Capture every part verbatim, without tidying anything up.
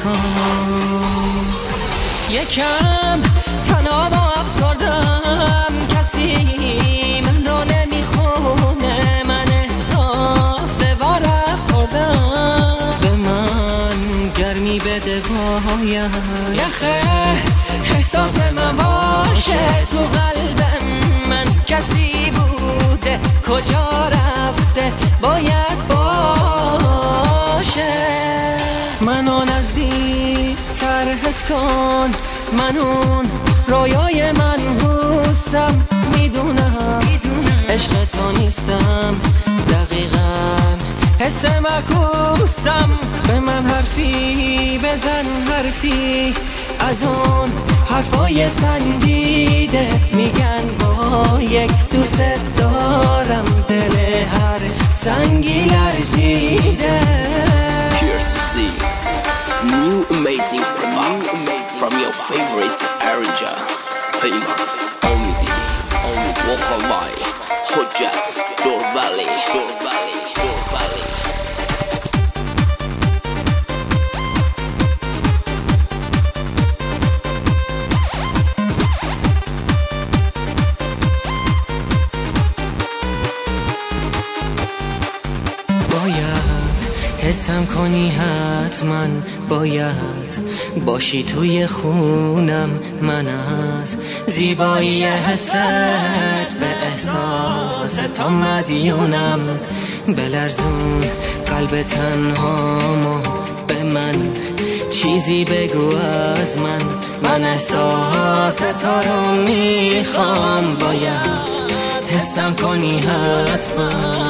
کن. یکم تنها و افسردم، کسی من رو نمیخونه، من احساس وارق خوردم. به من گرمی بده باید یخه احساس من باشه تو قلبم. من کسی بوده کجا رفته باید باشه. منو نزدیک تر حس کن، من اون رویای منحوسم. میدونم عشق تو نیستم دقیقاً، حس معکوسم. به من حرفی بزن، حرفی از اون حرفای سنجیده. میگن با یک دوست دارم دل هر سنگی لرزیده. Here's to see new amazing product from your favorite Aranja Payman Omidi Omidi Wakalai Hojjat Dor Valley Dor Valley Dor Valley. حسم کنی حتما، باید باشی توی خونم. من از زیبایی حست به احساس تو مدیونم. بلرزون قلب تنهامو، به من چیزی بگو از من. من احساس تو رو میخوام، باید حسم کنی حتما.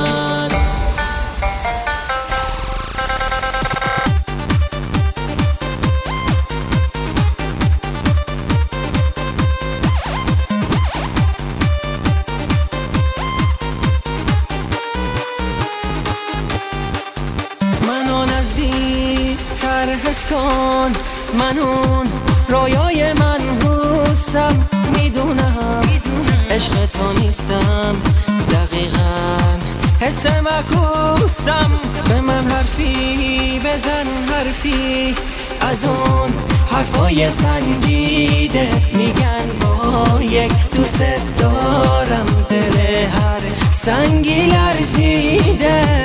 حس کن، من اون رویای منحوسم. میدونم عشق تو نیستم دقیقاً، حس معکوسم. به من حرفی بزن، حرفی از اون حرفای سنجیده. میگن با یک دوست دارم دل هر سنگی لرزیده.